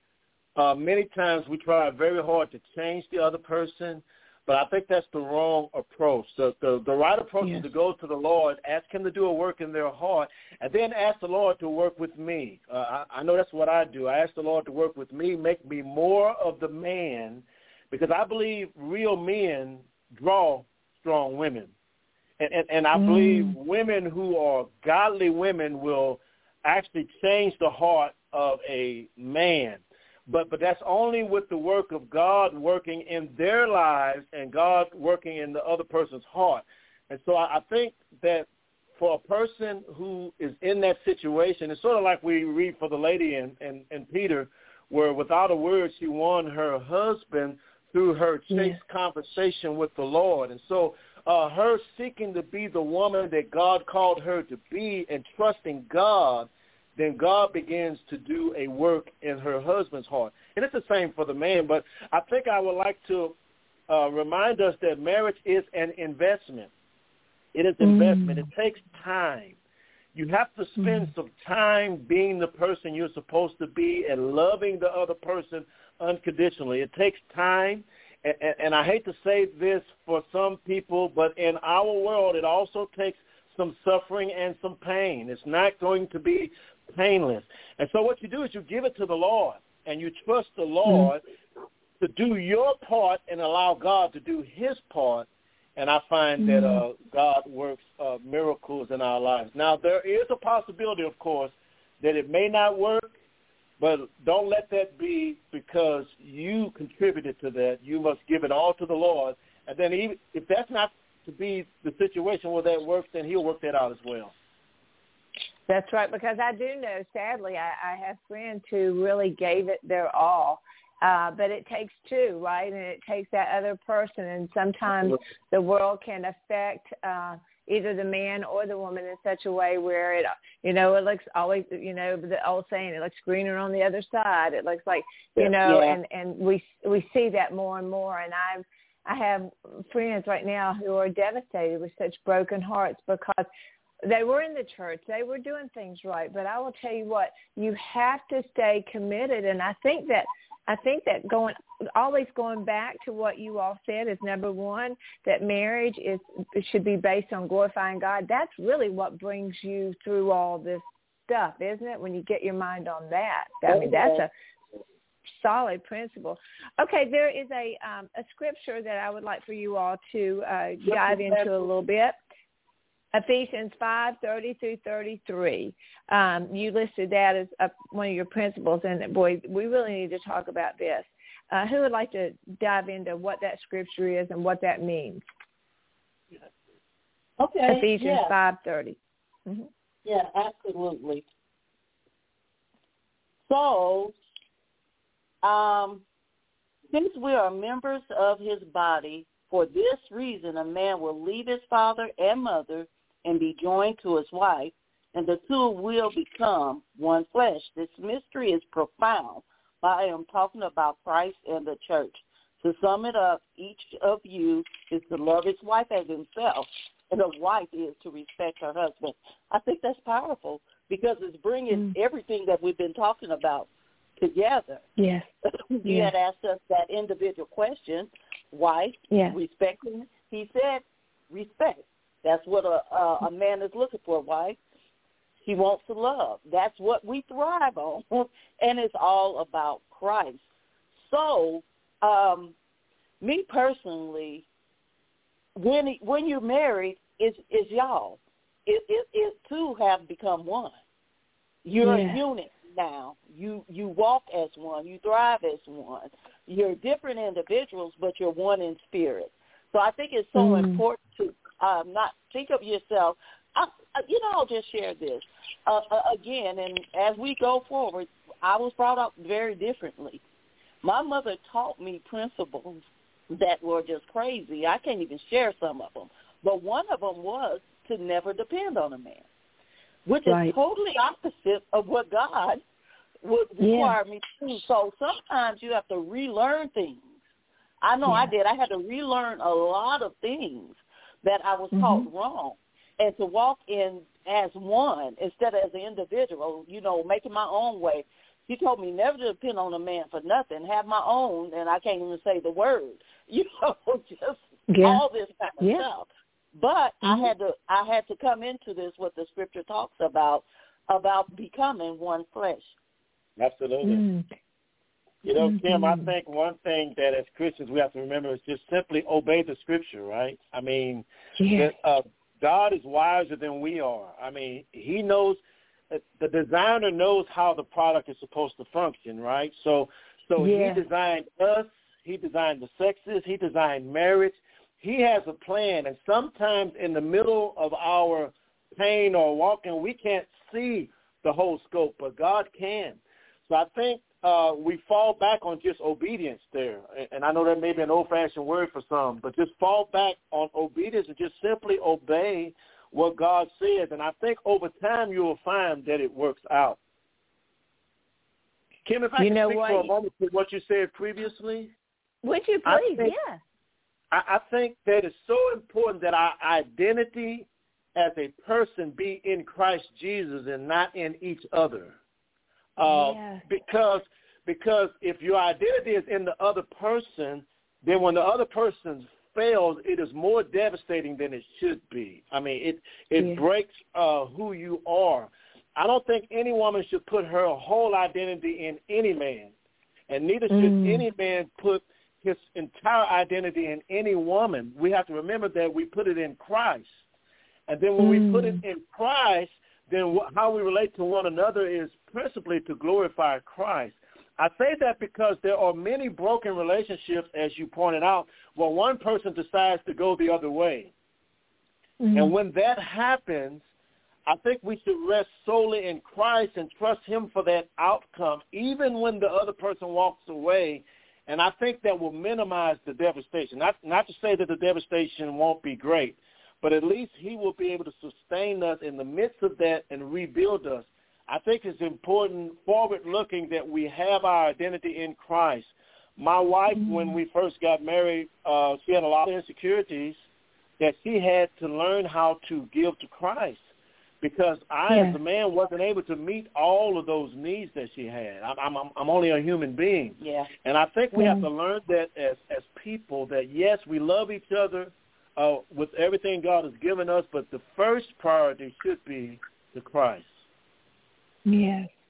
S4: many times we try very hard to change the other person, but I think that's the wrong approach. The right approach is to go to the Lord, ask him to do a work in their heart, and then ask the Lord to work with me. I know that's what I do. I ask the Lord to work with me, make me more of the man, because I believe real men draw strong women. And I believe women who are godly women will actually change the heart of a man. But that's only with the work of God working in their lives and God working in the other person's heart. And so I think that for a person who is in that situation, it's sort of like we read for the lady in Peter, where without a word she won her husband through her chaste conversation with the Lord. And so her seeking to be the woman that God called her to be and trusting God, then God begins to do a work in her husband's heart. And it's the same for the man, but I think I would like to remind us that marriage is an investment. It is investment. It takes time. You have to spend some time being the person you're supposed to be and loving the other person unconditionally. It takes time, and I hate to say this for some people, but in our world it also takes some suffering and some pain. It's not going to be painless. And so what you do is you give it to the Lord, and you trust the Lord to do your part and allow God to do his part. And I find that God works miracles in our lives. Now, there is a possibility, of course, that it may not work, but don't let that be because you contributed to that. You must give it all to the Lord. And then even if that's not to be the situation where that works, then he'll work that out as well.
S2: That's right, because I do know, sadly, I have friends who really gave it their all, but it takes two, right? And it takes that other person, and sometimes the world can affect either the man or the woman in such a way where it looks always, the old saying, it looks greener on the other side. It looks like, and we see that more and more, and I have friends right now who are devastated with such broken hearts because they were in the church. They were doing things right. But I will tell you what, you have to stay committed. And I think that always going back to what you all said is number one, that marriage should be based on glorifying God. That's really what brings you through all this stuff, isn't it? When you get your mind on that. I mean, that's a solid principle. Okay, there is a scripture that I would like for you all to dive into a little bit. Ephesians 5:30 through 33. You listed that as one of your principles, and boy, we really need to talk about this. Who would like to dive into what that scripture is and what that means?
S3: Okay.
S2: Ephesians 5:30. Mm-hmm.
S3: Yeah, absolutely. So, since we are members of his body, for this reason a man will leave his father and mother and be joined to his wife, and the two will become one flesh. This mystery is profound, but I am talking about Christ and the church. To sum it up, each of you is to love his wife as himself, and a wife is to respect her husband. I think that's powerful because it's bringing everything that we've been talking about together.
S2: Yes.
S3: You had asked us that individual question, wife, respecting. He said respect. That's what a man is looking for, wife. He wants to love. That's what we thrive on, and it's all about Christ. So, me personally, when you're married, it's y'all. It two have become one. You're a unit now. You walk as one. You thrive as one. You're different individuals, but you're one in spirit. So I think it's so important to not think of yourself. I'll just share this again. And as we go forward, I was brought up very differently. My mother taught me principles that were just crazy. I can't even share some of them. But one of them was to never depend on a man, which is totally opposite of what God would require me to do. So sometimes you have to relearn things. I know I did. I had to relearn a lot of things that I was taught wrong, and to walk in as one instead of as an individual, making my own way. She told me never to depend on a man for nothing, have my own, and I can't even say the word, just all this kind of stuff. But I had to come into this, what the scripture talks about becoming one flesh.
S4: Absolutely. Kim, I think one thing that as Christians we have to remember is just simply obey the scripture, right? I mean, God is wiser than we are. I mean, he knows, the designer knows how the product is supposed to function, right? So he designed us, he designed the sexes, he designed marriage. He has a plan, and sometimes in the middle of our pain or walking, we can't see the whole scope, but God can. So I think we fall back on just obedience there. And I know that may be an old-fashioned word for some, but just fall back on obedience and just simply obey what God says. And I think over time you will find that it works out. Kim, if I can speak for a moment to what you said previously.
S2: Would you please?
S4: I think that it's so important that our identity as a person be in Christ Jesus and not in each other. Because if your identity is in the other person, then when the other person fails, it is more devastating than it should be. I mean, it breaks who you are. I don't think any woman should put her whole identity in any man, and neither should any man put his entire identity in any woman. We have to remember that we put it in Christ. And then when we put it in Christ, then how we relate to one another is principally to glorify Christ. I say that because there are many broken relationships, as you pointed out, where one person decides to go the other way. And when that happens, I think we should rest solely in Christ and trust him for that outcome, even when the other person walks away. And I think that will minimize the devastation. Not to say that the devastation won't be great, but at least he will be able to sustain us in the midst of that and rebuild us. I think it's important, forward-looking, that we have our identity in Christ. My wife, when we first got married, she had a lot of insecurities that she had to learn how to give to Christ, because I, as a man, wasn't able to meet all of those needs that she had. I'm only a human being. And I think we have to learn that as people, that, yes, we love each other with everything God has given us, but the first priority should be to Christ.
S2: Yes.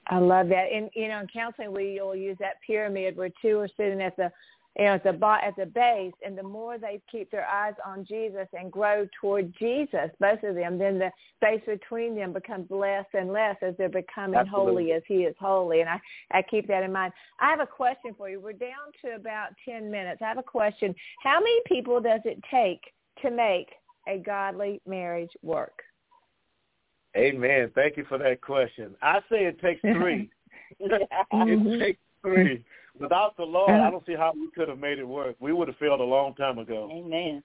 S2: I love that. And, in counseling, we'll use that pyramid where two are sitting at the base, and the more they keep their eyes on Jesus and grow toward Jesus, both of them, then the space between them becomes less and less as they're becoming holy as he is holy. And I keep that in mind. I have a question for you. We're down to about 10 minutes. I have a question. How many people does it take to make a godly marriage work?
S4: Amen. Thank you for that question. I say it takes 3. It takes 3. Without the Lord, I don't see how we could have made it work. We would have failed a long time ago.
S3: Amen.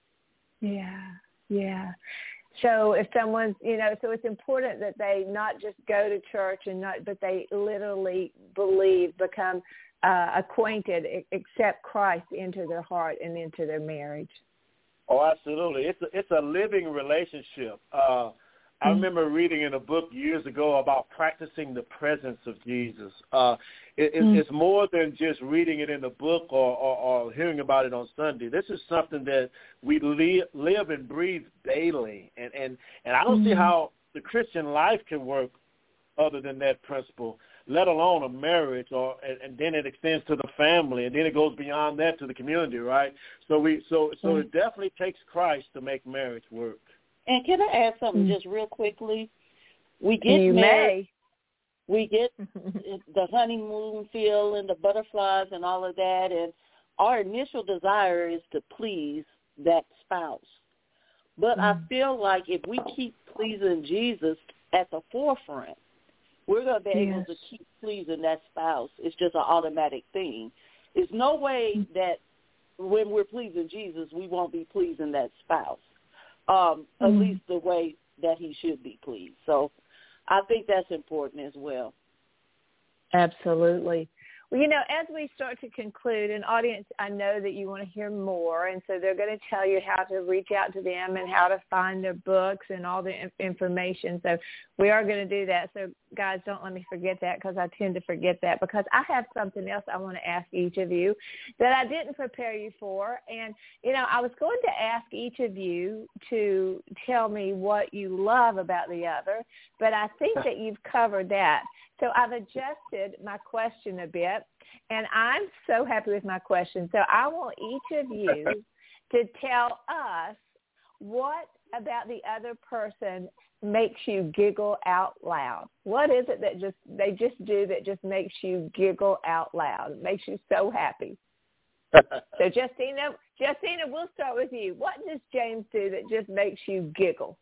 S2: Yeah. So if someone's, so it's important that they not just go to church but they literally believe, become acquainted, accept Christ into their heart and into their marriage.
S4: Oh, absolutely. It's a living relationship. I remember reading in a book years ago about practicing the presence of Jesus. It's more than just reading it in a book or hearing about it on Sunday. This is something that we live and breathe daily. And I don't see how the Christian life can work other than that principle, let alone a marriage, and then it extends to the family, and then it goes beyond that to the community, right? So it definitely takes Christ to make marriage work.
S3: And can I add something just real quickly? We get married. We get the honeymoon feel and the butterflies and all of that, and our initial desire is to please that spouse. But I feel like if we keep pleasing Jesus at the forefront, we're going to be able to keep pleasing that spouse. It's just an automatic thing. There's no way that when we're pleasing Jesus, we won't be pleasing that spouse. At least the way that he should be pleased. So I think that's important as well.
S2: Absolutely. Well, as we start to conclude, an audience, I know that you want to hear more, and so they're going to tell you how to reach out to them and how to find their books and all the information. So we are going to do that. So, guys, don't let me forget that, because I tend to forget that, because I have something else I want to ask each of you that I didn't prepare you for. And, I was going to ask each of you to tell me what you love about the other, but I think that you've covered that. So I've adjusted my question a bit, and I'm so happy with my question. So I want each of you to tell us what about the other person makes you giggle out loud. What is it that they just do that just makes you giggle out loud? It makes you so happy. So Justina, we'll start with you. What does James do that just makes you giggle?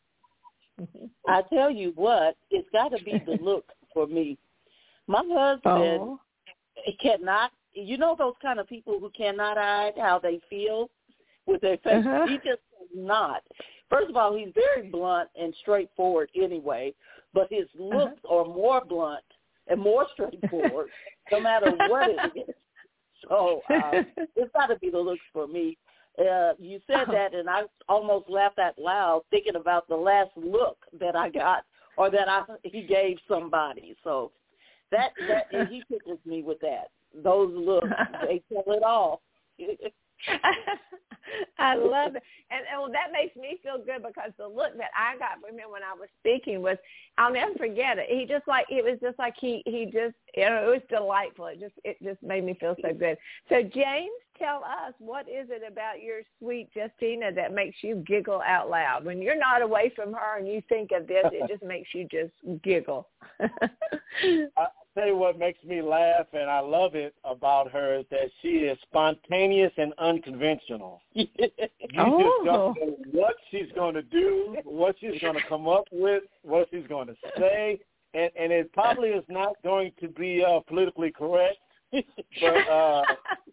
S3: I tell you what, it's got to be the look for me. My husband cannot, those kind of people who cannot hide how they feel with their face. He just cannot. First of all, he's very blunt and straightforward anyway, but his looks are more blunt and more straightforward no matter what it is. So it's got to be the looks for me. You said that, and I almost laughed out loud thinking about the last look that I got or that he gave somebody. So that he tickles me with that. Those looks, they tell it all.
S2: I love it. And that makes me feel good, because the look that I got from him when I was speaking was, I'll never forget it. It was delightful. It just made me feel so good. So James, tell us, what is it about your sweet Justina that makes you giggle out loud? When you're not away from her and you think of this, it just makes you just giggle.
S4: I'll tell you what makes me laugh, and I love it about her, is that she is spontaneous and unconventional. You just don't know what she's going to do, what she's going to come up with, what she's going to say, and it probably is not going to be politically correct, but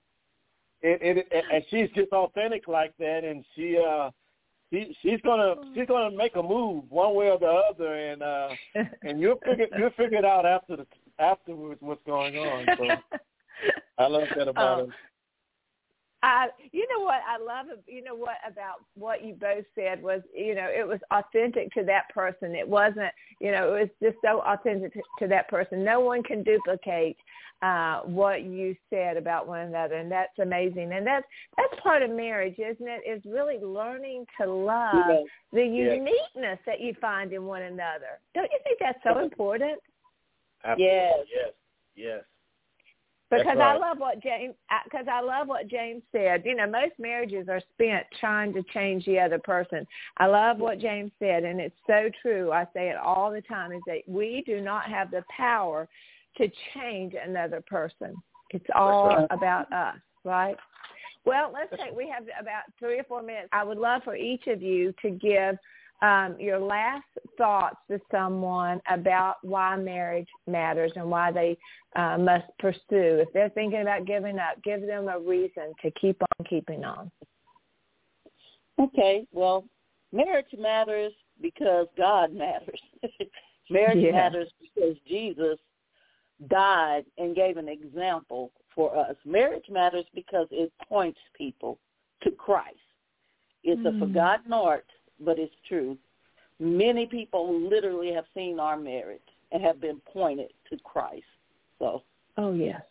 S4: and she's just authentic like that, and she's gonna make a move one way or the other, and you'll figure it out afterwards what's going on. So I love that about her.
S2: You know what I love? About what you both said was, it was authentic to that person. It wasn't, it was just so authentic to that person. No one can duplicate what you said about one another, and that's amazing. And that's part of marriage, isn't it? Is really learning to love the uniqueness that you find in one another. Don't you think that's so important?
S4: Absolutely. Yes.
S2: Because
S4: right.
S2: I love what James said. You know, most marriages are spent trying to change the other person. I love what James said, and it's so true. I say it all the time, is that we do not have the power to change another person. It's all about us, right? Well, we have about 3 or 4 minutes. I would love for each of you to give your last thoughts to someone about why marriage matters and why they must pursue. If they're thinking about giving up, give them a reason to keep on keeping on.
S3: Okay, well, marriage matters because God matters. Marriage matters because Jesus died and gave an example for us. Marriage matters because it points people to Christ. It's a forgotten art, but it's true. Many people literally have seen our marriage and have been pointed to Christ. So.
S2: Oh, yes.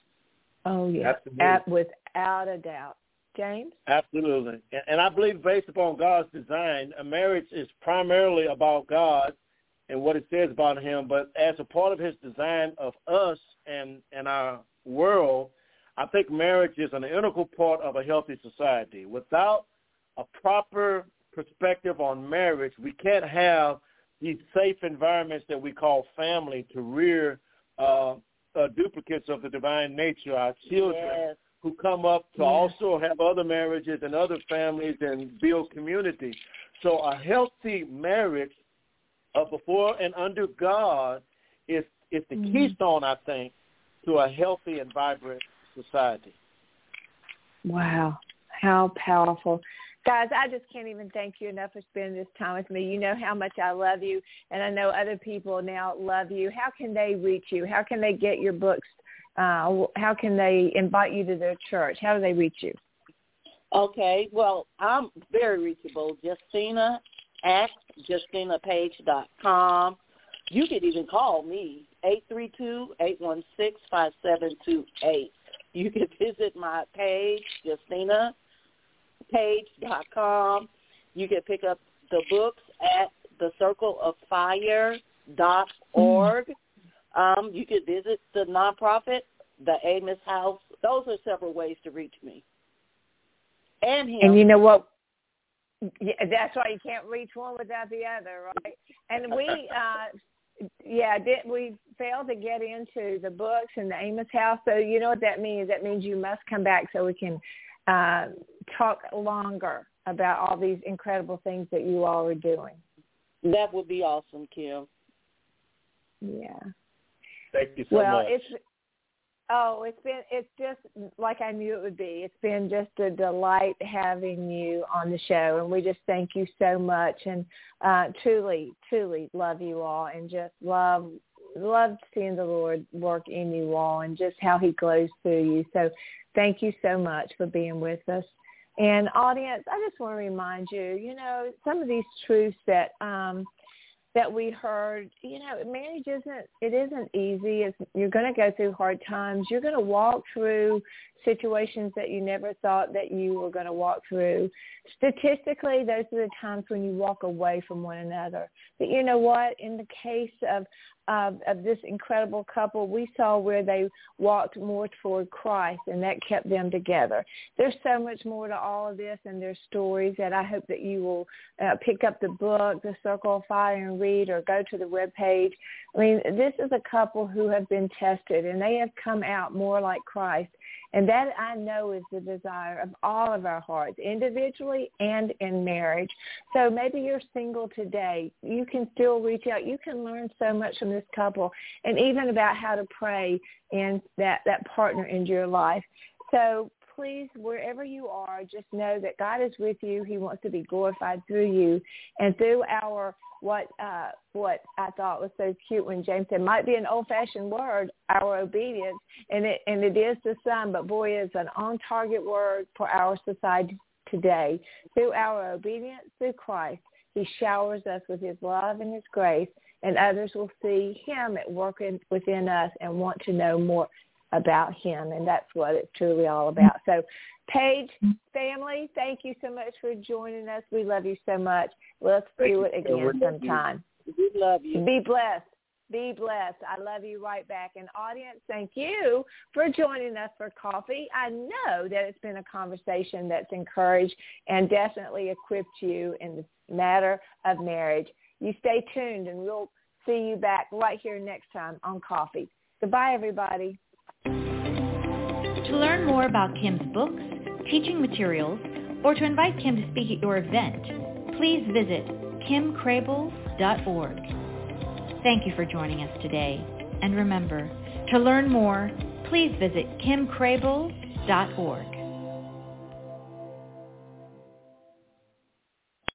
S2: Without a doubt. James?
S4: Absolutely. And I believe based upon God's design, a marriage is primarily about God and what it says about him, but as a part of his design of us and our world, I think marriage is an integral part of a healthy society. Without a proper perspective on marriage, we can't have these safe environments that we call family to rear duplicates of the divine nature, our children who come up to also have other marriages and other families and build community. So a healthy marriage before and under God is the keystone, I think, to a healthy and vibrant society.
S2: Wow, how powerful. Guys, I just can't even thank you enough for spending this time with me. You know how much I love you, and I know other people now love you. How can they reach you? How can they get your books? How can they invite you to their church? How do they reach you?
S3: Okay, well, I'm very reachable. Justina at JustinaPage.com. You could even call me, 832-816-5728. You can visit my page, JustinaPage.com. You can pick up the books at thecircleoffire.org. You can visit the nonprofit, the Amos House. Those are several ways to reach me. And him.
S2: And you know what? Yeah, that's why you can't reach one without the other, right? And we failed to get into the books and the Amos House. So you know what that means? That means you must come back so we can talk longer about all these incredible things that you all are doing.
S3: That would be awesome, Kim.
S2: Yeah.
S4: Thank you so much.
S2: It's just like I knew it would be. It's been just a delight having you on the show, and we just thank you so much, and truly, truly love you all, and just love seeing the Lord work in you all, and just how he glows through you. So thank you so much for being with us. And audience, I just want to remind you, you know, some of these truths that we heard, you know, marriage isn't easy. You're going to go through hard times. You're going to walk through situations that you never thought that you were going to walk through. Statistically, those are the times when you walk away from one another. But you know what? In the case of this incredible couple, we saw where they walked more toward Christ, and that kept them together. There's so much more to all of this, and there's stories that I hope that you will pick up the book, The Circle of Fire, and read, or go to the webpage. I mean, this is a couple who have been tested, and they have come out more like Christ. And that, I know, is the desire of all of our hearts, individually and in marriage. So maybe you're single today. You can still reach out. You can learn so much from this couple, and even about how to pray and that partner in your life. So please, wherever you are, just know that God is with you. He wants to be glorified through you and through our what I thought was so cute when James said, might be an old-fashioned word, our obedience, and it is to some, but boy, it's an on-target word for our society today. Through our obedience, through Christ, he showers us with his love and his grace, and others will see him at work within us and want to know more about him, and that's what it's truly all about. So, Paige family, thank you so much for joining us. We love you so much. Let's do it again sometime.
S3: We love you.
S2: Be blessed. Be blessed. I love you right back. And audience, thank you for joining us for coffee. I know that it's been a conversation that's encouraged and definitely equipped you in the matter of marriage. You stay tuned, and we'll see you back right here next time on Coffee. Goodbye, everybody.
S1: To learn more about Kim's books, teaching materials, or to invite Kim to speak at your event, please visit kimcrable.org. Thank you for joining us today. And remember, to learn more, please visit kimcrable.org.